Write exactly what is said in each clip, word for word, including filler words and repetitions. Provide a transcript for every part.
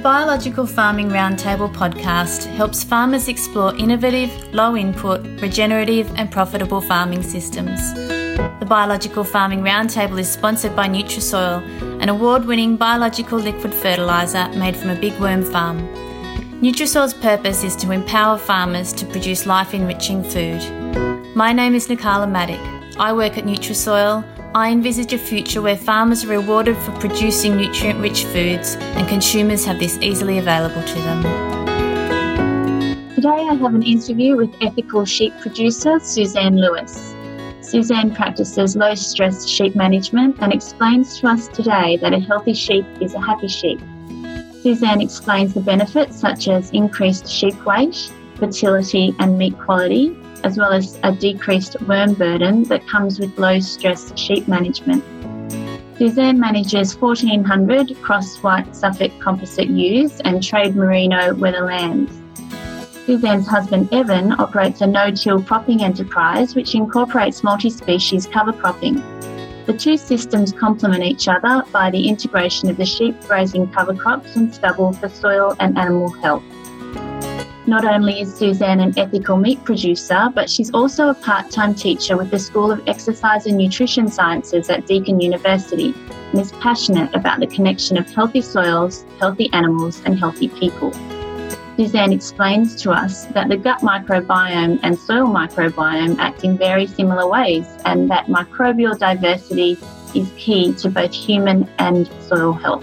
Biological Farming Roundtable podcast helps farmers explore innovative, low-input, regenerative and profitable farming systems. The Biological Farming Roundtable is sponsored by Nutrisoil, an award-winning biological liquid fertiliser made from a big worm farm. Nutrisoil's purpose is to empower farmers to produce life-enriching food. My name is Nikala Maddock. I work at Nutrisoil. I envisage a future where farmers are rewarded for producing nutrient-rich foods and consumers have this easily available to them. Today I have an interview with ethical sheep producer Suzanne Lewis. Suzanne practices low-stress sheep management and explains to us today that a healthy sheep is a happy sheep. Suzanne explains the benefits such as increased sheep weight, fertility and meat quality, as well as a decreased worm burden that comes with low-stress sheep management. Suzanne manages fourteen hundred cross-white Suffolk composite ewes and trade merino wether lambs. Suzanne's husband Evan operates a no-till cropping enterprise which incorporates multi-species cover cropping. The two systems complement each other by the integration of the sheep grazing cover crops and stubble for soil and animal health. Not only is Suzanne an ethical meat producer, but she's also a part-time teacher with the School of Exercise and Nutrition Sciences at Deakin University and is passionate about the connection of healthy soils, healthy animals and healthy people. Suzanne explains to us that the gut microbiome and soil microbiome act in very similar ways and that microbial diversity is key to both human and soil health.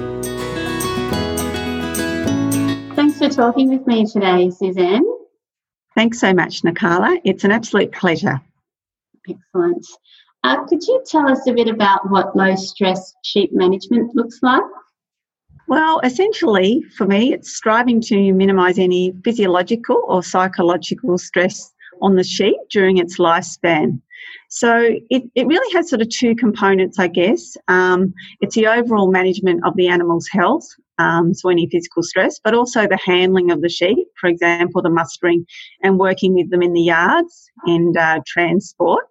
Thanks for talking with me today, Suzanne. Thanks so much, Nikala. It's an absolute pleasure. Excellent. Uh, could you tell us a bit about what low-stress sheep management looks like? Well, essentially, for me, it's striving to minimise any physiological or psychological stress on the sheep during its lifespan. So it, it really has sort of two components, I guess. Um, it's the overall management of the animal's health, um, so any physical stress, but also the handling of the sheep, for example, the mustering and working with them in the yards and uh, transport.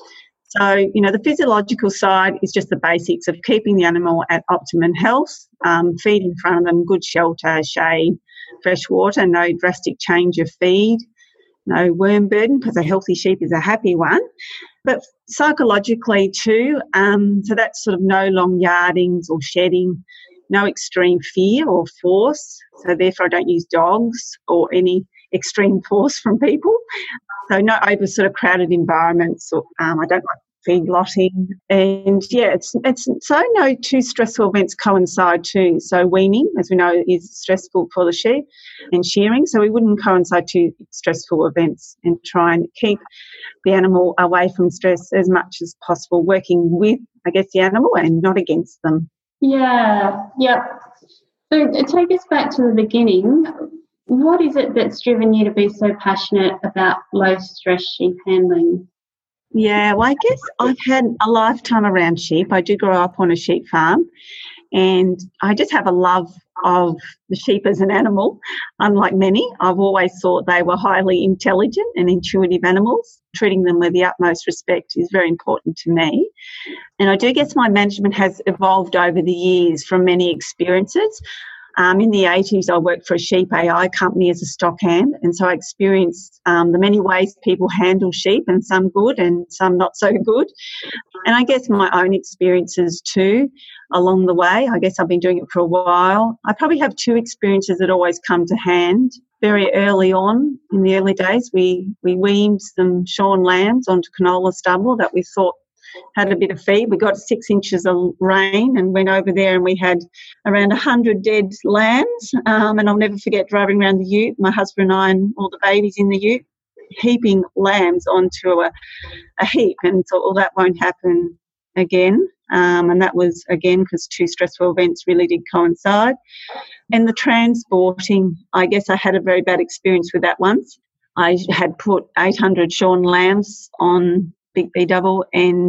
So, you know, the physiological side is just the basics of keeping the animal at optimum health, um, feed in front of them, good shelter, shade, fresh water, no drastic change of feed, no worm burden because a healthy sheep is a happy one. But psychologically too, um, so that's sort of no long yardings or shedding, no extreme fear or force. So therefore I don't use dogs or any extreme force from people. So no over sort of crowded environments. Or, um, I don't like feedlotting. And yeah, it's it's so no two stressful events coincide too. So weaning, as we know, is stressful for the sheep, and shearing. So we wouldn't coincide two stressful events and try and keep the animal away from stress as much as possible, working with, I guess, the animal and not against them. Yeah, yeah. So take us back to the beginning. What is it that's driven you to be so passionate about low-stress sheep handling? Yeah, well, I guess I've had a lifetime around sheep. I do grow up on a sheep farm and I just have a love of the sheep as an animal. Unlike many, I've always thought they were highly intelligent and intuitive animals. Treating them with the utmost respect is very important to me. And I do guess my management has evolved over the years from many experiences. Um, in the eighties, I worked for a sheep A I company as a stock hand, and so I experienced um, the many ways people handle sheep, and some good and some not so good. And I guess my own experiences too along the way. I guess I've been doing it for a while. I probably have two experiences that always come to hand. Very early on, in the early days, we, we weaned some shorn lambs onto canola stubble that we thought had a bit of feed. We got six inches of rain and went over there and we had around one hundred dead lambs. Um, and I'll never forget driving around the ute, my husband and I and all the babies in the ute, heaping lambs onto a, a heap, and thought, well, that won't happen again. Um, and that was, again, because two stressful events really did coincide. And the transporting, I guess I had a very bad experience with that once. I had put eight hundred shorn lambs on Big B double, and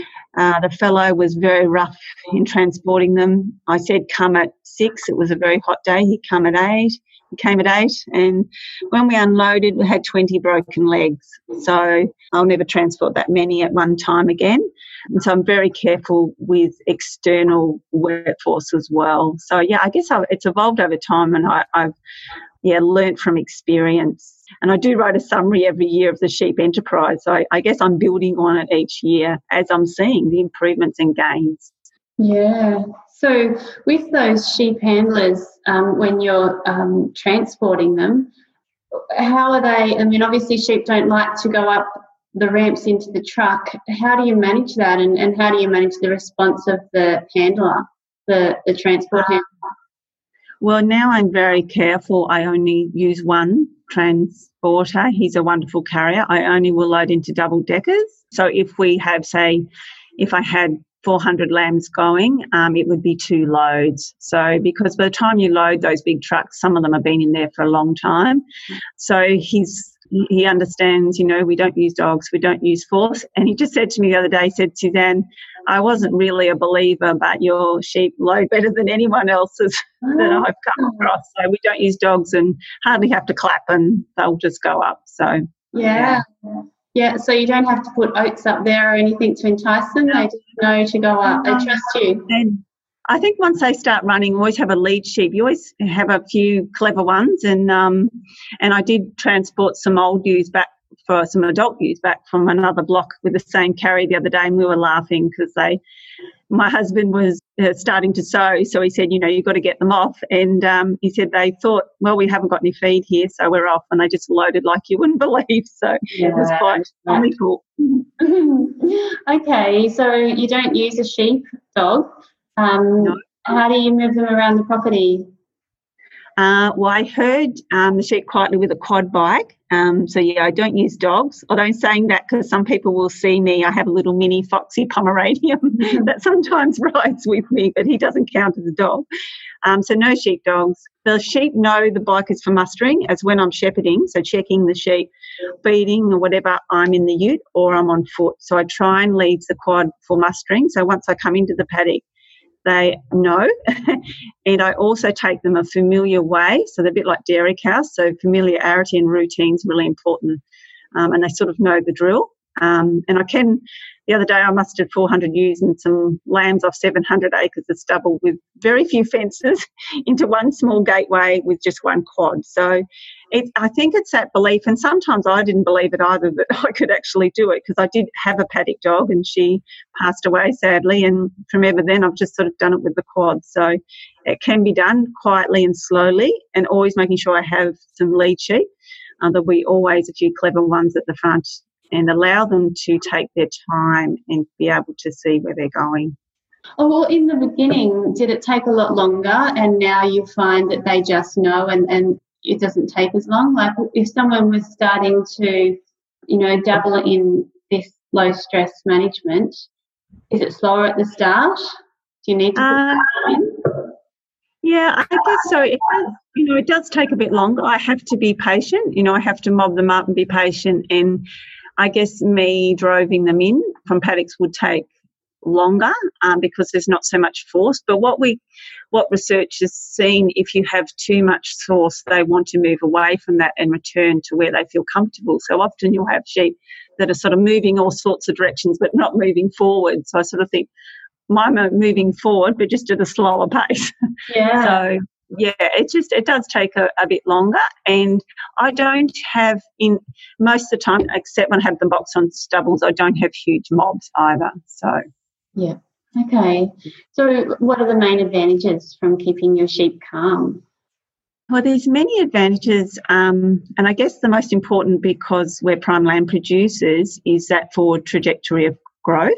uh, the fellow was very rough in transporting them. I said come at six. It was a very hot day. He come at eight. He came at eight, and when we unloaded, we had twenty broken legs. So I'll never transport that many at one time again. And so I'm very careful with external workforce as well. So, yeah, I guess I've, it's evolved over time, and I, I've, yeah, learnt from experience. And I do write a summary every year of the sheep enterprise. So I, I guess I'm building on it each year as I'm seeing the improvements and gains. Yeah. So with those sheep handlers, um, when you're um, transporting them, how are they? I mean, obviously sheep don't like to go up the ramps into the truck. How do you manage that, and, and how do you manage the response of the handler, the, the transport handler? Well, now I'm very careful. I only use one transporter. He's a wonderful carrier. I only will load into double deckers. So if we have, say, if I had four hundred lambs going, um, it would be two loads. So because by the time you load those big trucks, some of them have been in there for a long time. So he's he understands, you know, we don't use dogs, we don't use force. And he just said to me the other day, he said, Suzanne, I wasn't really a believer, but your sheep load better than anyone else's that I've come across. So we don't use dogs and hardly have to clap, and they'll just go up. So yeah. yeah. Yeah, so you don't have to put oats up there or anything to entice them. They just know to go up. They trust you. And I think once they start running, you always have a lead sheep. You always have a few clever ones. And um, and I did transport some old ewes back for some adult ewes back from another block with the same carry the other day, and we were laughing because they, my husband was uh, starting to sow, so he said, you know, you've got to get them off. And um, he said they thought, well, we haven't got any feed here, so we're off. And they just loaded like you wouldn't believe. So yeah. It was quite comical. Okay, so you don't use a sheep dog. Um, no. How do you move them around the property? Uh, well, I herd um, the sheep quietly with a quad bike. Um, so, yeah, I don't use dogs, although I'm saying that because some people will see me. I have a little mini foxy Pomeranian that sometimes rides with me, but he doesn't count as a dog. Um, so no sheep dogs. The sheep know the bike is for mustering, as when I'm shepherding, so checking the sheep, feeding or whatever, I'm in the ute or I'm on foot. So I try and leave the quad for mustering. So once I come into the paddock, they know. And I also take them a familiar way, so they're a bit like dairy cows, so familiarity and routine is really important, um, and they sort of know the drill. Um, and I can, the other day I mustered four hundred ewes and some lambs off seven hundred acres of stubble with very few fences into one small gateway with just one quad. So it, I think it's that belief, and sometimes I didn't believe it either that I could actually do it, because I did have a paddock dog and she passed away sadly, and from ever then I've just sort of done it with the quad. So it can be done quietly and slowly, and always making sure I have some lead sheep. Uh, there'll be always a few clever ones at the front, and allow them to take their time and be able to see where they're going. Oh, well, in the beginning, did it take a lot longer, and now you find that they just know and, and it doesn't take as long? Like if someone was starting to, you know, dabble in this low stress management, is it slower at the start? Do you need to put uh, that in? Yeah, I guess so. It does, you know, it does take a bit longer. I have to be patient. You know, I have to mob them up and be patient, and I guess me droving them in from paddocks would take longer um, because there's not so much force. But what we, what research has seen, if you have too much force, they want to move away from that and return to where they feel comfortable. So often you'll have sheep that are sort of moving all sorts of directions but not moving forward. So I sort of think, mine are moving forward but just at a slower pace. Yeah. So yeah, it just it does take a, a bit longer, and I don't have in most of the time, except when I have them boxed on stubbles, I don't have huge mobs either. So yeah, okay. So what are the main advantages from keeping your sheep calm? Well, there's many advantages, um, and I guess the most important, because we're prime lamb producers, is that forward trajectory of growth.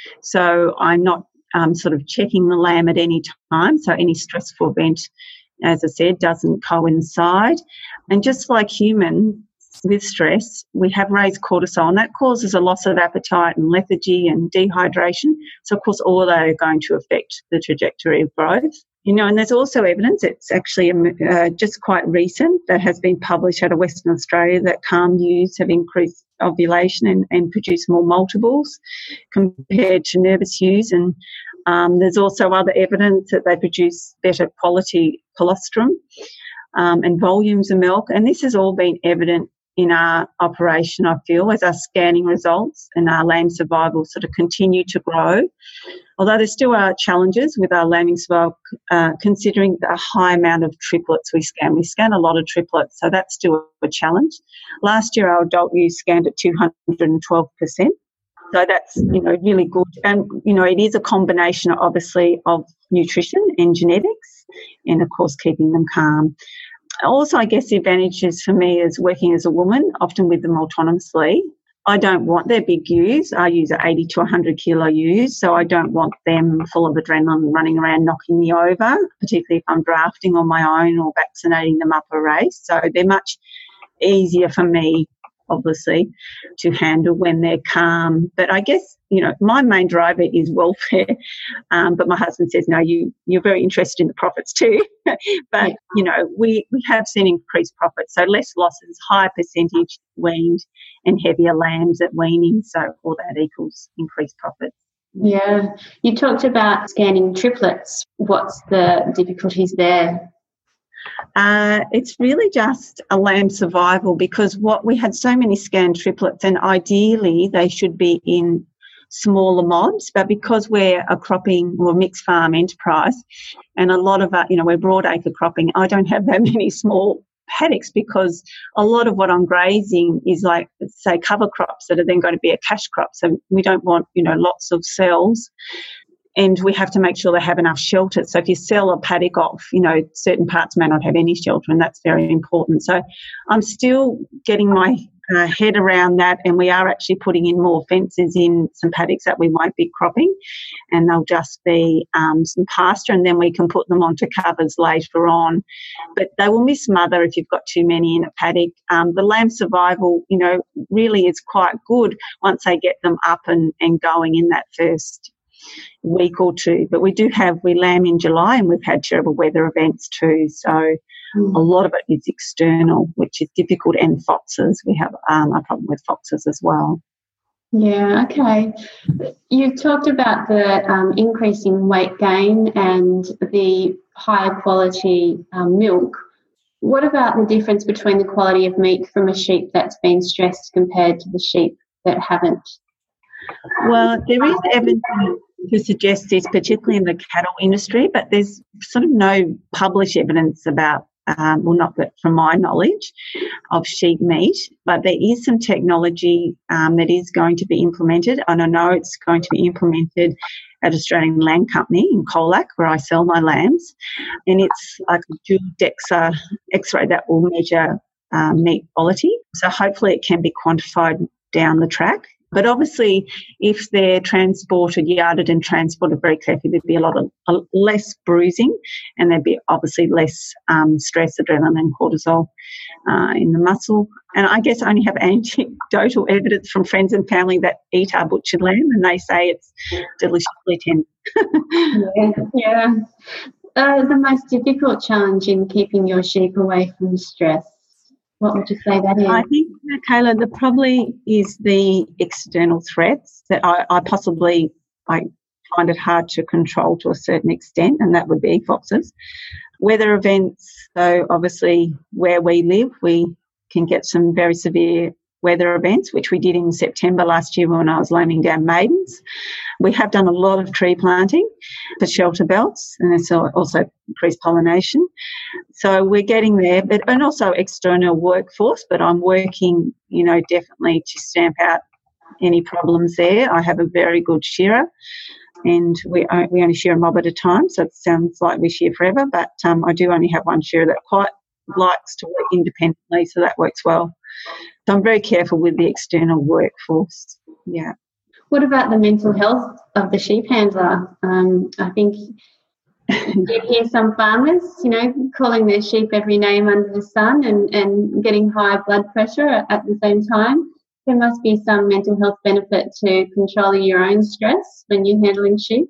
So I'm not um, sort of checking the lamb at any time, so any stressful event, as I said, doesn't coincide. And just like humans with stress, we have raised cortisol, and that causes a loss of appetite and lethargy and dehydration. So, of course, all of that are going to affect the trajectory of growth. You know, and there's also evidence, it's actually uh, just quite recent, that has been published out of Western Australia, that calm ewes have increased ovulation and, and produce more multiples compared to nervous ewes. And um, there's also other evidence that they produce better quality colostrum. um, and volumes of milk. And this has all been evident in our operation, I feel, as our scanning results and our lamb survival sort of continue to grow. Although there still are challenges with our lambing survival, uh, considering the high amount of triplets we scan. We scan a lot of triplets, so that's still a challenge. Last year, our adult ewes scanned at two hundred twelve percent. So that's, you know, really good. And, you know, it is a combination, obviously, of nutrition and genetics and, of course, keeping them calm. Also, I guess the advantages for me is working as a woman, often with them autonomously. I don't want their big ewes. Our ewes are eighty to one hundred kilo ewes, so I don't want them full of adrenaline running around knocking me over, particularly if I'm drafting on my own or vaccinating them up a race. So they're much easier for me, obviously, to handle when they're calm. But I guess, you know, my main driver is welfare. Um, but my husband says, no, you, you're very interested in the profits too. But, you know, we, we have seen increased profits. So less losses, higher percentage weaned and heavier lambs at weaning. So all that equals increased profits. Yeah. You talked about scanning triplets. What's the difficulties there? Uh, it's really just a lamb survival, because what we had so many scanned triplets, and ideally they should be in smaller mobs, but because we're a cropping or mixed farm enterprise, and a lot of our, you know, we're broadacre cropping, I don't have that many small paddocks, because a lot of what I'm grazing is like, say, cover crops that are then going to be a cash crop. So we don't want, you know, lots of cells. And we have to make sure they have enough shelter. So if you sell a paddock off, you know, certain parts may not have any shelter, and that's very important. So I'm still getting my uh, head around that, and we are actually putting in more fences in some paddocks that we won't be cropping, and they'll just be um, some pasture, and then we can put them onto covers later on. But they will miss mother if you've got too many in a paddock. Um, the lamb survival, you know, really is quite good once they get them up and, and going in that first week or two. But we do have, we lamb in July, and we've had terrible weather events too. So mm. a lot of it is external, which is difficult, and foxes. We have um, a problem with foxes as well. Yeah, okay. You talked about the um, increasing weight gain and the higher quality um, milk. What about the difference between the quality of meat from a sheep that's been stressed compared to the sheep that haven't? Well, there is evidence to suggest this, particularly in the cattle industry, but there's sort of no published evidence about, um, well, not that from my knowledge, of sheep meat, but there is some technology um, that is going to be implemented, and I know it's going to be implemented at Australian Lamb Company in Colac, where I sell my lambs, and it's like a dual DEXA X-ray that will measure um, meat quality. So hopefully it can be quantified down the track. But obviously, if they're transported, yarded and transported very carefully, there'd be a lot of uh, less bruising, and there'd be obviously less um, stress, adrenaline and cortisol uh, in the muscle. And I guess I only have anecdotal evidence from friends and family that eat our butchered lamb, and they say it's deliciously tender. yeah, yeah. Uh, the most difficult challenge in keeping your sheep away from stress, what would you say that is? I think, Kayla, that probably is the external threats that I, I possibly I find it hard to control to a certain extent, and that would be foxes. Weather events, so obviously where we live, we can get some very severe weather events, which we did in September last year when I was lambing down maidens. We have done a lot of tree planting for shelter belts, and there's also increased pollination. So we're getting there, but and also external workforce, but I'm working, you know, definitely to stamp out any problems there. I have a very good shearer, and we we only shear a mob at a time, so it sounds like we shear forever, but um, I do only have one shearer that quite likes to work independently, so that works well. So I'm very careful with the external workforce. Yeah. What about the mental health of the sheep handler? Um, I think you hear some farmers, you know, calling their sheep every name under the sun and, and getting high blood pressure at the same time. There must be some mental health benefit to controlling your own stress when you're handling sheep.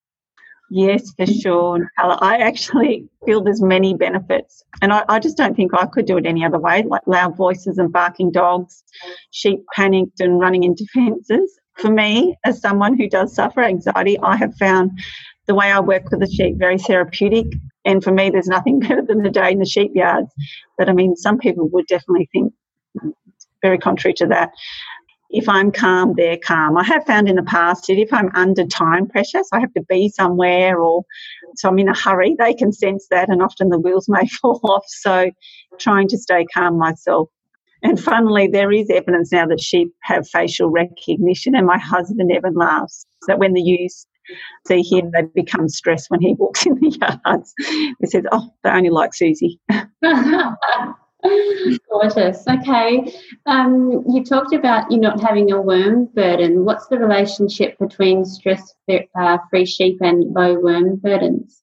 Yes, for sure. I actually feel there's many benefits, and I, I just don't think I could do it any other way, like loud voices and barking dogs, sheep panicked and running into fences. For me, as someone who does suffer anxiety, I have found the way I work with the sheep very therapeutic. And for me, there's nothing better than a day in the sheep yards. But, I mean, some people would definitely think very contrary to that. If I'm calm, they're calm. I have found in the past that if I'm under time pressure, so I have to be somewhere or so I'm in a hurry, they can sense that and often the wheels may fall off. So trying to stay calm myself. And funnily, there is evidence now that sheep have facial recognition, and my husband even laughs that when the ewes see him, they become stressed when he walks in the yards. He says, oh, they only like Susie. Gorgeous. Okay. Um, you talked about you not having a worm burden. What's the relationship between stress-free uh, sheep and low worm burdens?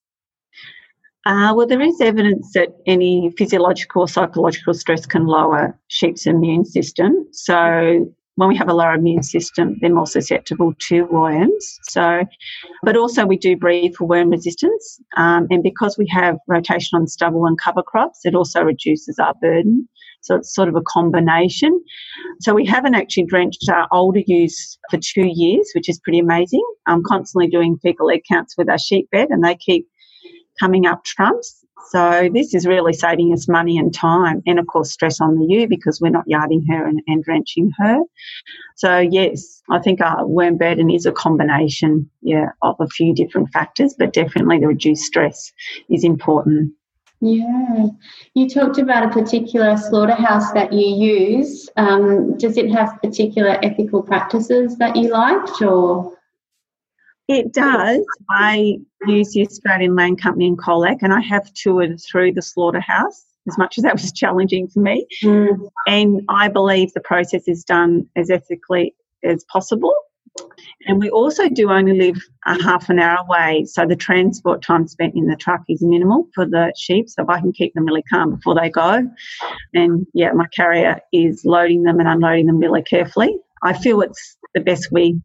Uh, well, there is evidence that any physiological or psychological stress can lower sheep's immune system. So when we have a lower immune system, they're more susceptible to worms. So, but also we do breed for worm resistance. Um, and because we have rotation on stubble and cover crops, it also reduces our burden. So it's sort of a combination. So we haven't actually drenched our older ewes for two years, which is pretty amazing. I'm constantly doing fecal egg counts with our sheep bed, and they keep coming up trumps. So this is really saving us money and time, and of course stress on the ewe because we're not yarding her and, and drenching her. So yes, I think our worm burden is a combination, yeah, of a few different factors, but definitely the reduced stress is important. Yeah. You talked about a particular slaughterhouse that you use. Um, does it have particular ethical practices that you liked, or? It does. I use the Australian Land Company in Colac, and I have toured through the slaughterhouse, as much as that was challenging for me. Mm. And I believe the process is done as ethically as possible. And we also do only live a half an hour away, so the transport time spent in the truck is minimal for the sheep, so I can keep them really calm before they go. And, yeah, my carrier is loading them and unloading them really carefully. I feel it's the best we...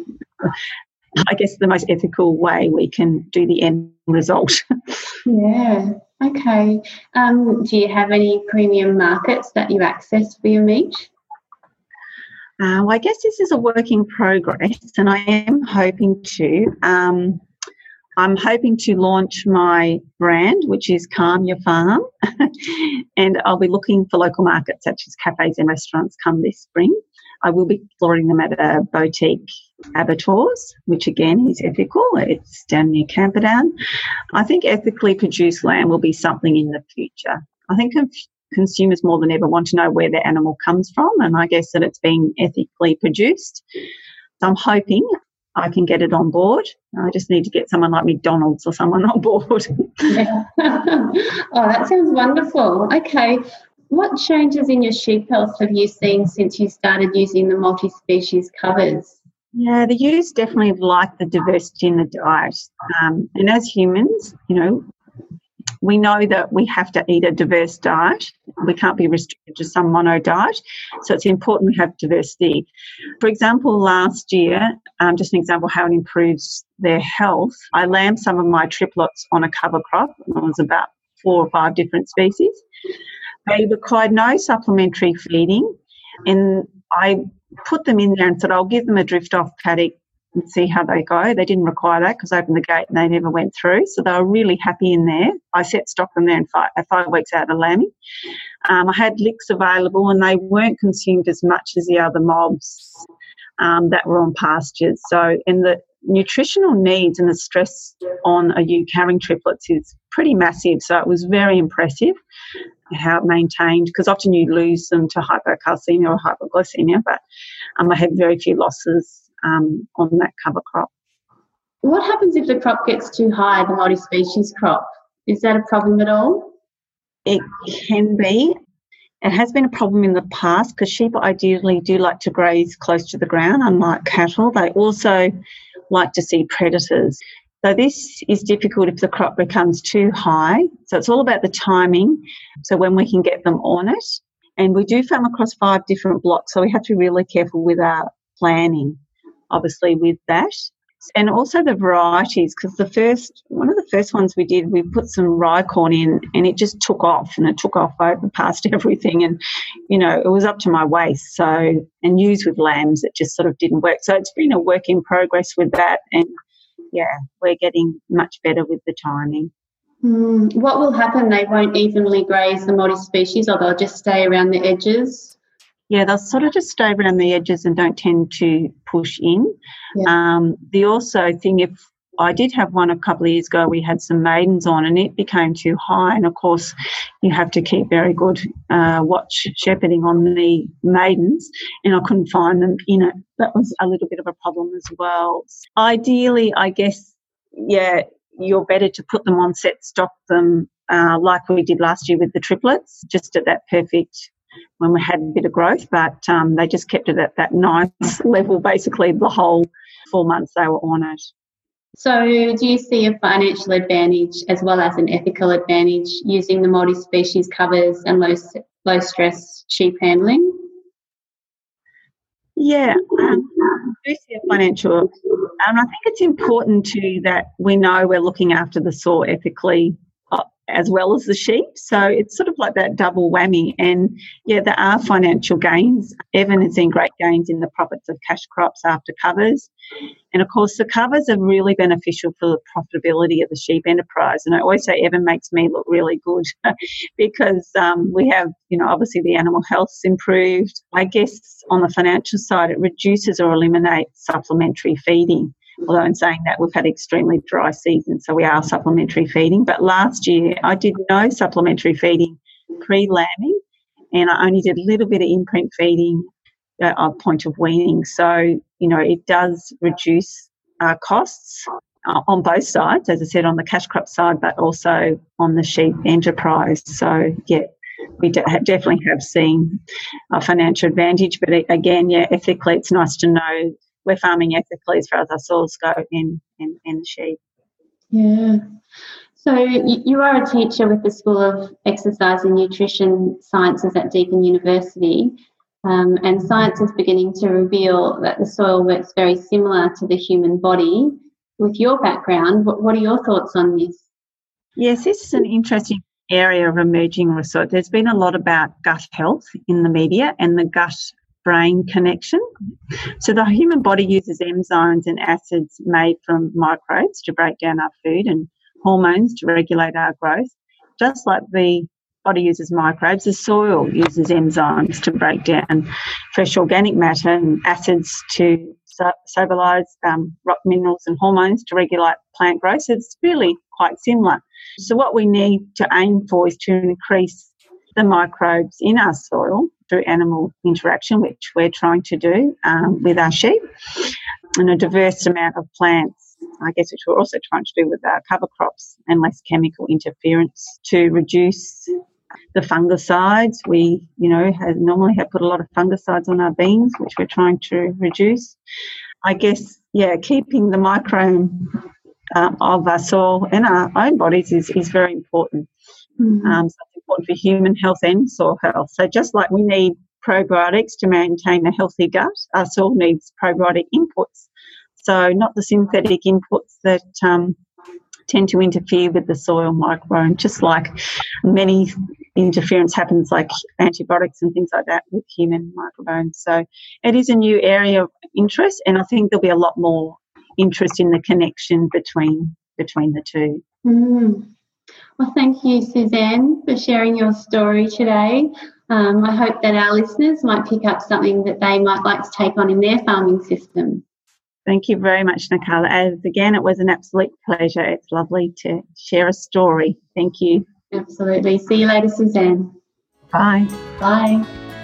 I guess the most ethical way we can do the end result. Yeah, okay. Um, do you have any premium markets that you access for your meat? Uh, well, I guess this is a work in progress, and I am hoping to. Um, I'm hoping to launch my brand, which is Calm Your Farm, and I'll be looking for local markets such as cafes and restaurants come this spring. I will be exploring them at a boutique abattoirs, which again is ethical. It's down near Camperdown. I think ethically produced lamb will be something in the future. I think consumers more than ever want to know where their animal comes from, and I guess that it's being ethically produced. So I'm hoping I can get it on board. I just need to get someone like McDonald's or someone on board. Yeah. Oh, that sounds wonderful. Okay. What changes in your sheep health have you seen since you started using the multi-species covers? Yeah, the ewes definitely like the diversity in the diet. Um, and as humans, you know, we know that we have to eat a diverse diet. We can't be restricted to some mono diet. So it's important we have diversity. For example, last year, um, just an example how it improves their health, I lambed some of my triplets on a cover crop. It was about four or five different species. They required no supplementary feeding, and I put them in there and said I'll give them a drift-off paddock and see how they go. They didn't require that because I opened the gate and they never went through, so they were really happy in there. I set stock them there in five, five weeks out of lambing. Um, I had licks available and they weren't consumed as much as the other mobs um, that were on pastures. So, and the nutritional needs and the stress on a ewe carrying triplets is pretty massive, so it was very impressive how it maintained, because often you lose them to hypocalcemia or hypoglycemia, but um, I had very few losses um, on that cover crop. What happens if the crop gets too high, the multi-species crop? Is that a problem at all? It can be. It has been a problem in the past because sheep ideally do like to graze close to the ground, unlike cattle. They also like to see predators. So this is difficult if the crop becomes too high. So it's all about the timing, so when we can get them on it. And we do farm across five different blocks, so we have to be really careful with our planning, obviously, with that. And also the varieties, because the first, one of the first ones we did, we put some rye corn in and it just took off, and it took off over past everything, and, you know, it was up to my waist. So, and used with lambs, it just sort of didn't work. So it's been a work in progress with that, and yeah, we're getting much better with the timing. Mm, what will happen? They won't evenly graze the multi-species, or they'll just stay around the edges? Yeah, they'll sort of just stay around the edges and don't tend to push in. Yeah. Um, the also thing, if I did have one a couple of years ago, we had some maidens on and it became too high, and of course you have to keep very good uh, watch shepherding on the maidens, and I couldn't find them in it. That was a little bit of a problem as well. Ideally, I guess, yeah, you're better to put them on set, stock them uh, like we did last year with the triplets, just at that perfect when we had a bit of growth, but um, they just kept it at that nice level basically the whole four months they were on it. So do you see a financial advantage as well as an ethical advantage using the multi-species covers and low, low stress sheep handling? Yeah, um, I do see a financial, and I think it's important too that we know we're looking after the soil ethically uh, as well as the sheep. So it's sort of like that double whammy. And yeah, there are financial gains. Evan has seen great gains in the profits of cash crops after covers. And of course, the covers are really beneficial for the profitability of the sheep enterprise. And I always say Evan makes me look really good because um, we have, you know, obviously the animal health's improved. I guess on the financial side, it reduces or eliminates supplementary feeding. Although in saying that, we've had extremely dry season, so we are supplementary feeding. But last year, I did no supplementary feeding pre-lambing, and I only did a little bit of imprint feeding at uh, point of weaning. So, you know, it does reduce uh, costs uh, on both sides, as I said, on the cash crop side, but also on the sheep enterprise. So, yeah, we de- definitely have seen a financial advantage. But it, again, yeah, ethically, it's nice to know we're farming ethically as far as our soils go in, in, in the sheep. Yeah. So you, you are a teacher with the School of Exercise and Nutrition Sciences at Deakin University, um, and science is beginning to reveal that the soil works very similar to the human body. With your background, what, what are your thoughts on this? Yes, this is an interesting area of emerging research. There's been a lot about gut health in the media and the gut brain connection. So the human body uses enzymes and acids made from microbes to break down our food and hormones to regulate our growth. Just like the body uses microbes, the soil uses enzymes to break down fresh organic matter and acids to stabilise um, rock minerals and hormones to regulate plant growth. So it's really quite similar. So what we need to aim for is to increase the microbes in our soil through animal interaction, which we're trying to do um, with our sheep, and a diverse amount of plants, I guess, which we're also trying to do with our cover crops, and less chemical interference to reduce the fungicides. We, you know, have normally have put a lot of fungicides on our beans, which we're trying to reduce. I guess, yeah, keeping the microbiome um, of our soil and our own bodies is, is very important. Mm-hmm. Um, so it's important for human health and soil health. So just like we need probiotics to maintain a healthy gut, our soil needs probiotic inputs. So not the synthetic inputs that um, tend to interfere with the soil microbiome, just like many interference happens like antibiotics and things like that with human microbiomes. So it is a new area of interest, and I think there'll be a lot more interest in the connection between between the two. Mm. Well, thank you, Suzanne, for sharing your story today. Um, I hope that our listeners might pick up something that they might like to take on in their farming system. Thank you very much, Nicola. As again, it was an absolute pleasure. It's lovely to share a story. Thank you. Absolutely. See you later, Suzanne. Bye. Bye.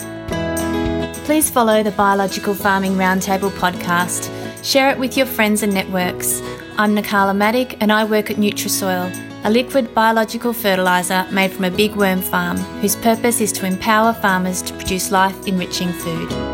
Please follow the Biological Farming Roundtable podcast. Share it with your friends and networks. I'm Nicola Maddock and I work at Nutrisoil, a liquid biological fertiliser made from a big worm farm whose purpose is to empower farmers to produce life-enriching food.